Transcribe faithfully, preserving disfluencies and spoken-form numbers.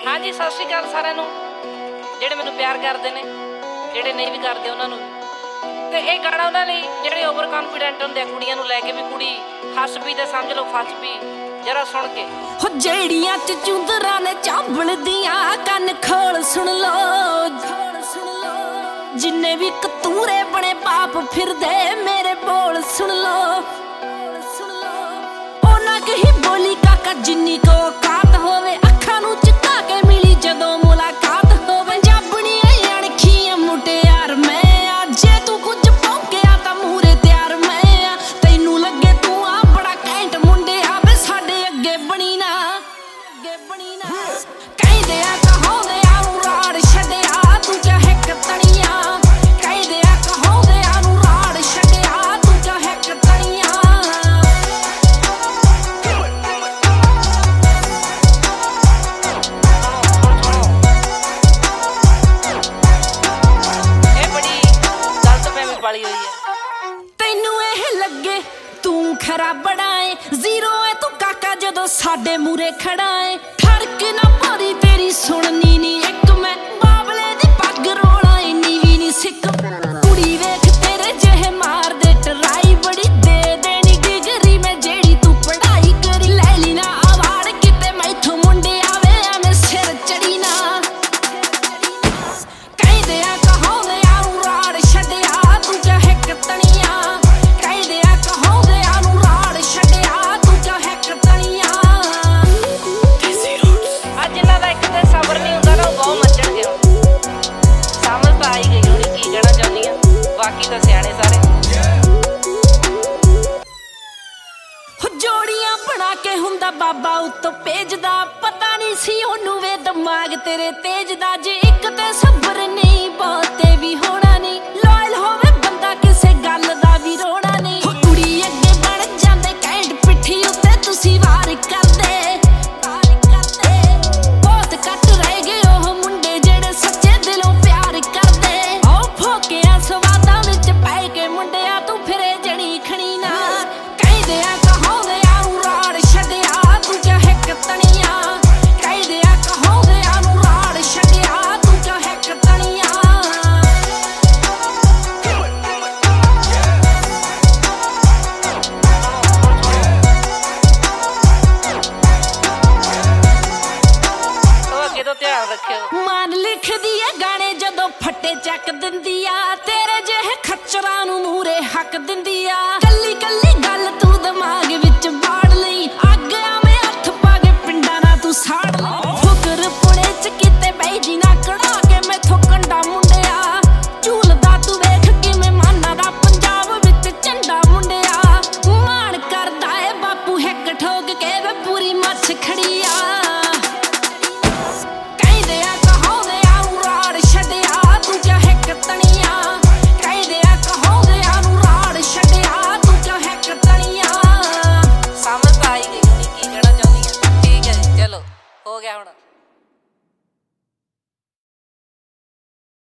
हाँ जी सत श्री अकाल सारिਆਂ ਨੂੰ ਜਿਹੜੇ ਮੈਨੂੰ ਪਿਆਰ ਕਰਦੇ ਨੇ ਜਿਹੜੇ ਨਹੀਂ ਵੀ ਕਰਦੇ ਉਹਨਾਂ ਨੂੰ ਤੇ ਇਹ ਗਾਣਾ ਉਹਨਾਂ ਲਈ ਜਿਹੜੇ ਓਵਰ ਕੌਨਫੀਡੈਂਟ ਹੁੰਦੇ ਆ ਕੁੜੀਆਂ ਨੂੰ ਲੈ ਕੇ ਵੀ ਕੁੜੀ ਹੱਸ ਪਈ ਤੇ ਸਮਝ ਲਓ ਫਸ ਪਈ ਜਰਾ ਸੁਣ ਕੇ ਹੋ ਜਿਹੜੀਆਂ ਚ ਚੁੰਦਰਾਂ ਨੇ ਚਾਂਬਲਦੀਆਂ ਕੰਨ ਖੋਲ ਸੁਣ ਲੋ ਸੁਣ ਲੋ ਜਿੰਨੇ ਵੀ ਕਤੂਰੇ ਬਣੇ ਪਾਪ ਫਿਰਦੇ ਮੇਰੇ ਬੋਲ ਸੁਣ ਲੋ ਸੁਣ ਲੋ ਉਹਨਾਂ ਕਹੀ ਬੋਲੀ ਕਾਕਾ ਜਿੰਨੀ ਕੋ ਔਕਾਤ ਹੋਵੇ ਅੱਖਾਂ ਨੂੰ ਝੁਕਾ ਕੇ ਮਿਲੀ ਜਦੋਂ ਮੁਲਾਕਾਤ ਹੋਵੇ ਪੰਜਾਬਣੀ ਅਣਖੀਆਂ ਮੁਟਿਆਰ ਮੈਂ ਆ ਜੇ ਤੂੰ ਕੁਝ ਭੌਂਕਿਆ ਤਾਂ ਮੂਹਰੇ ਤਿਆਰ ਮੈਂ ਆ ਤੈਨੂੰ ਲੱਗੇ ਤੂੰ ਆ ਬੜਾ ਘੈਂਟ ਮੁੰਡਿਆ ਵੇ ਸਾਡੇ ਅੱਗੇ ਬਣੀ ਨਾ ਅੱਗੇ ਬਣੀ ਨਾ ਕਹਿੰਦੇ ਆ ਕਹਾਉਂਦੇ ਆ ਨੂੰ ਰਾੜ ਛੱਡਿਆ ਤੂੰ ਚਾਹੇ ਕਤਣੀਆਂ ਕਹਿੰਦੇ ਆ ਕਹਾਉਂਦੇ ਆ ਨੂੰ ਰਾੜ ਛੱਡਿਆ ਤੂੰ ਚਾਹੇ ਕਤਣੀਆਂ ਵਾਲੀ ਹੋਈ ਹੈ ਤੈਨੂੰ ਇਹ ਲੱਗੇ ਤੂੰ ਖਰਾ ਬੜਾ ਏ ਜ਼ੀਰੋ ਏ ਤੂੰ ਕਾਕਾ ਜਦੋਂ ਸਾਡੇ ਮੂਰੇ ਖੜਾ ਏ ਠੜਕ ਨਾ ਭਰੀ ਤੇਰੀ ਸੁਣਨੀ ਨੀ ਇੱਕ ਮੈਂ ਬਾਬਲੇ ਦੀ ਪੱਗ ਰੋਲਾ ਇੰਨੀ ਵੀ ਨੀ ਸਿੱਕ ਕੁੜੀ ਵੇਖ ਤੇਰੇ ਜਿਹੇ ਮਾਰਦੇ ਟਰਾਈ ਬੜੀ ਦੇ ਦੇਣੀ ਡਿਗਰੀ ਮੈਂ ਜਿਹੜੀ ਤੂੰ ਪੜ੍ਹਾਈ ਕਰੀ ਲੈ ਲਈ ਨਾ ਆਵਾੜ ਕਿਤੇ ਮੈਥੋਂ ਮੁੰਡੇ ਆਵੇ ਐਵੇਂ ਸਿਰ ਚੜੀ ਨਾ ਕਹਿੰਦੇ ਆ ਕਹਾਉਂਦੇ ਆ ਨੂੰ ਰਾੜ ਛੱਡਿਆ ਤੂੰ ਚਾਹੇ ਕਤਣੀਆਂ ਕਹਿੰਦੇ ਆ ਕਹਾਉਂਦੇ ਆ ਨੂੰ ਰਾੜ ਛੱਡਿਆ ਤੂੰ ਚਾਹੇ ਕਤਣੀਆਂ ਅੱਜ ਇਹਨਾਂ ਦਾ ਇੱਕ ਤੇ ਸਬਰ ਨਹੀਂ ਹੁੰਦਾ ਨਾ ਉਹ ਬਹੁਤ ਮੱਚਣਗੇ ਹੁਣ ਸਮਝ ਤਾਂ ਆਈ ਗਈ ਹੋਣੀ ਕੀ ਕਹਿਣਾ ਚਾਹੁੰਦੀ ਆ ਬਾਕੀ ਤਾਂ ਸਿਆਣੇ ਸਾਰੇ ਜੋੜੀਆਂ ਬਣਾ ਕੇ ਹੁੰਦਾ ਬਾਬਾ ਉੱਤੋਂ ਭੇਜਦਾ ਪਤਾ ਨਹੀਂ ਸੀ ਉਹਨੂੰ ਵੇ ਦਿਮਾਗ ਤੇਰੇ ਤੇਜ ਦਾ ਜੇ ਇੱਕ ਤੇ ਸਬਰ ਨਹੀਂ ਬਹੁਤੇ ਵੀ ਹੋਣਾ ਨਹੀਂ ਲਾਇਲ ਹੋਵੇ ਬੰਦਾ ਕਿਸੇ ਗੱਲ ਦਾ ਵੀ ਰੋਣਾ ਨਹੀਂ ਕੁੜੀ ਅੱਗੇ ਬਣ ਜਾਂਦੇ ਕੈਂਟ ਪਿੱਠੀ ਉੱਤੇ ਤੁਸੀਂ ਵਾਰ ਕਰਦੇ ਵਾਰ ਕਰਦੇ ਬਹੁਤ ਘੱਟ ਰਹਿ ਗਏ ਉਹ ਮੁੰਡੇ ਜਿਹੜੇ ਸੱਚੇ ਦਿਲੋਂ ਪਿਆਰ ਕਰਦੇ ਉਹ ਫੋਕਿਆ ਸਵਾਦਾਂ ਵਿੱਚ ਪੈ ਕੇ ਮੁੰਡਿਆ ਤੂੰ ਫਿਰੇ ਜਣੀ ਖਣੀ ਨਾ ਕਹਿੰਦੇ ਆ ਕਹਾਉਂਦੇ ਆ ਨੂੰ ਰਾੜ ਛੱਡਿਆ ਤੂੰ ਚਾਹੇ ਕਤਣੀਆਂ ਕਹਿੰਦੇ ਆ ਕਹਾਉਂਦੇ ਆ ਨੂੰ ਰਾੜ ਛੱਡਿਆ ਤੂੰ ਚਾਹੇ ਕਤਣੀਆਂ ਉਹ ਅੱਗੇ ਤੋਂ ਧਿਆਨ ਰੱਖਿਓ ਮਾਨ ਲਿਖਦੀ ਏ ਗਾਣੇ ਜਦੋਂ ਫੱਟੇ ਚੱਕ ਦਿੰਦੀ ਆ ਤੇਰੇ ਜਿਹੇ ਖੱਚਰਾਂ ਨੂੰ ਮੂਰੇ ਹੱਕ ਦਿੰਦੀ ਆ